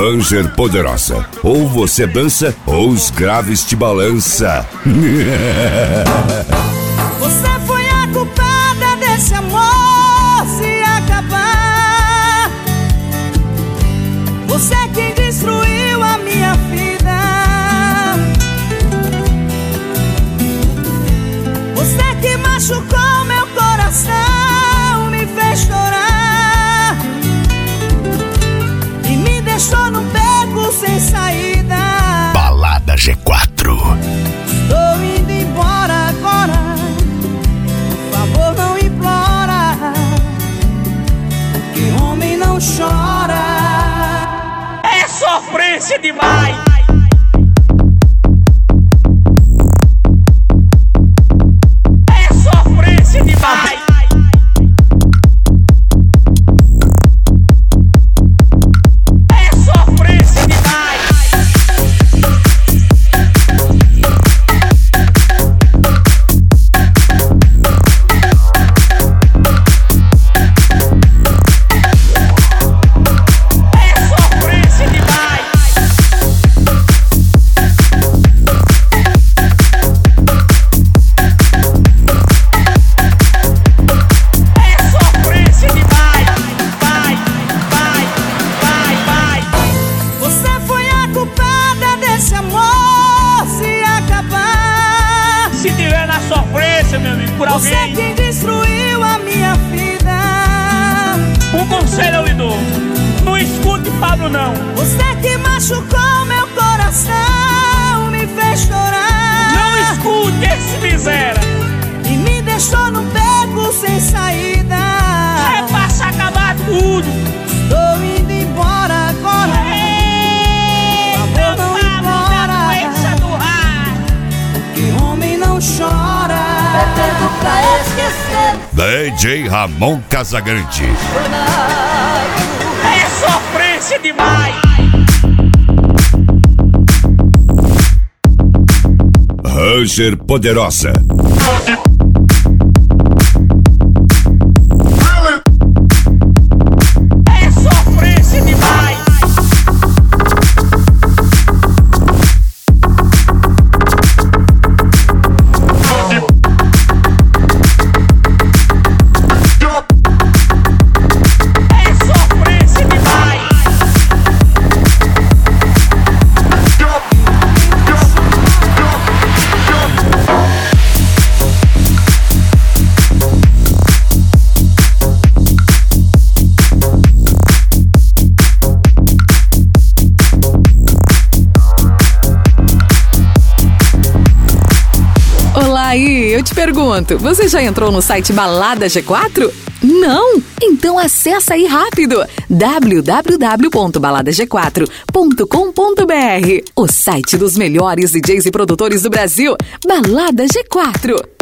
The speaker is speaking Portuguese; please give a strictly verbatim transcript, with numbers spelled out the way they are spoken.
Ranger Poderosa. Ou você dança, ou os graves te balança. Você foi a culpada desse amor se acabar. Você é quem destruiu a minha vida. Você é que machucou meu coração, me fez chorar e me deixou no beco sem saída. Balada G quatro. Estou indo embora agora, por favor não implora, que homem não chora. É sofrência demais. É sofrência demais. É sofrência demais. Você é quem destruiu a minha vida. Um conselho eu lhe dou: não escute Pablo não. Você é que machucou meu coração, me fez chorar. Não escute esse miséria e me deixou no beco sem saída. É pra se acabar tudo. Estou indo embora agora. Ei, por favor, não implora, do rádio, que homem não chora. Bebendo pra esquecer. D J Ramon Casagrande. É sofrência demais. Ranger Poderosa. É sofrência demais. Aí, eu te pergunto, você já entrou no site Balada G quatro? Não? Então acessa aí rápido, w w w ponto balada g quatro ponto com ponto b r, o site dos melhores D Js e produtores do Brasil. Balada G quatro.